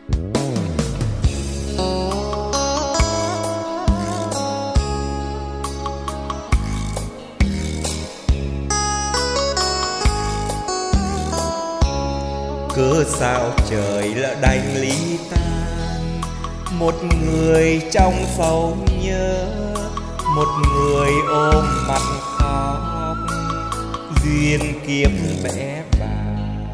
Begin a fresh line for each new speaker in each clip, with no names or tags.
Cớ sao trời lỡ đành ly tan, một người trong sầu nhớ, một người ôm mặt khóc, duyên kiếp bé bàng.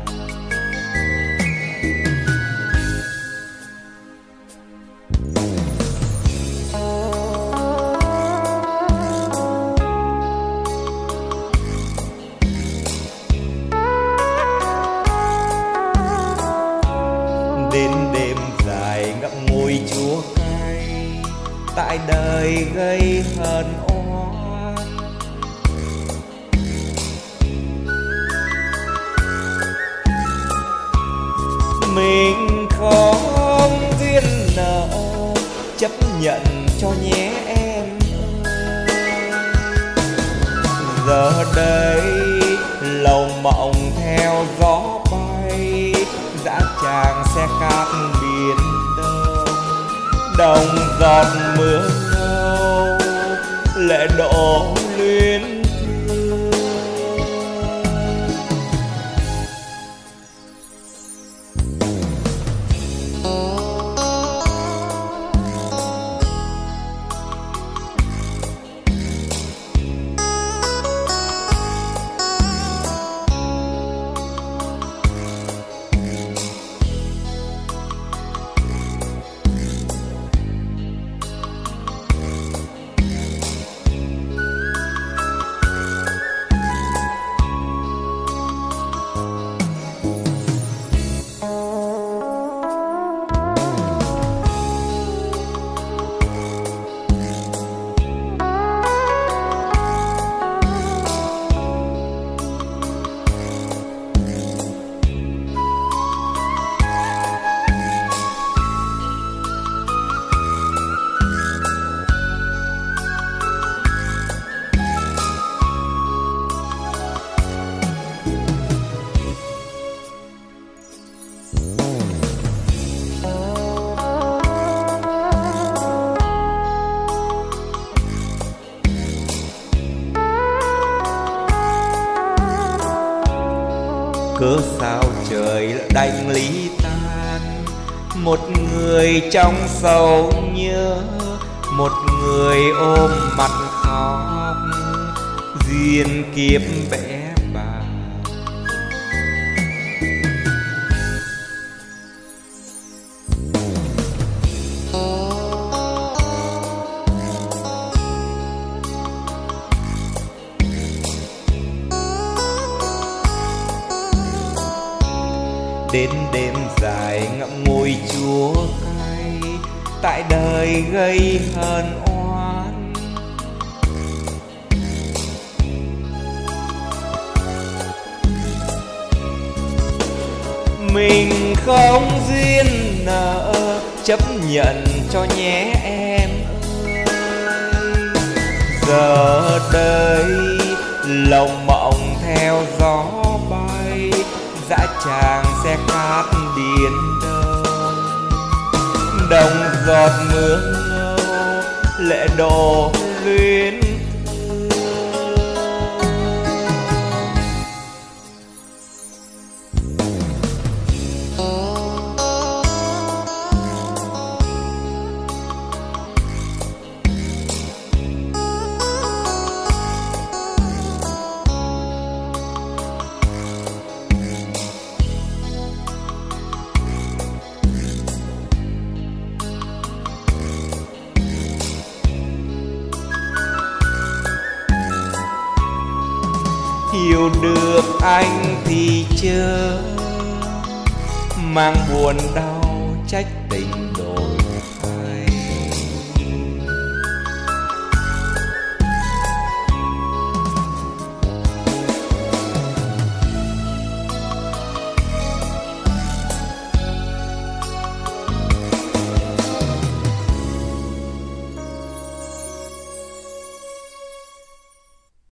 Đến đêm dài ngậm ngùi chua cay, tại đời gây hờn oan. Mình không duyên nợ, chấp nhận cho nhé em ơi. Giờ đây lầu mộng theo gió bay, dã tràng xe cát biển đông, đồng giọt mưa ngâu lệ đổ luyến thương. Cớ sao trời lại đành ly tan, một người trong sầu nhớ, một người ôm mặt khóc, duyên kiếp bé bàng. Đến đêm dài ngậm ngùi chua cay, tại đời gây hờn oan. Mình không duyên nợ, chấp nhận cho nhé em ơi. Giờ đây lòng mộng theo gió bay, dã tràng xe cát biển đông, đồng giọt mưa ngâu lệ đổ luyến thương. Yêu được anh thì chớ mang buồn đau trách tình đổ.